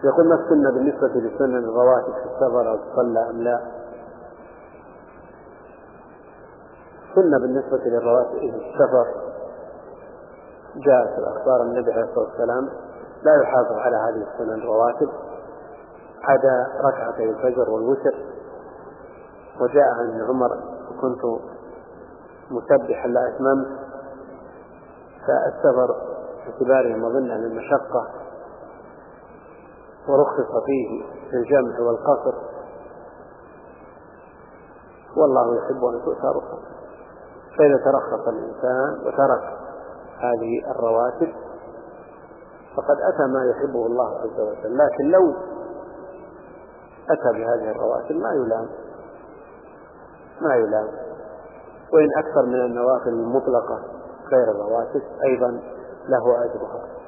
يقول ما السنة بالنسبة لسنن الرواتب في السفر أو تصلى أم لا؟ السنة بالنسبة للرواتب في السفر جاءت الأخبار النبي عليه الصلاة والسلام لا يحافظ على هذه السنن الرواتب عدا ركعتي الفجر والوتر. وجاء عن ابن عمر كنت مسبحا لا أتممت، فالسفر باعتباره مظنة للمشقة ورخص فيه في الجمع والقصر، والله يحب أن تؤتى رخص. فإذا ترخص الإنسان وترك هذه الرواتب فقد أتى ما يحبه الله عز وجل، لكن لو أتى بهذه الرواتب ما يلام، وإن أكثر من النوافل المطلقة غير الرواتب أيضا له أجرها.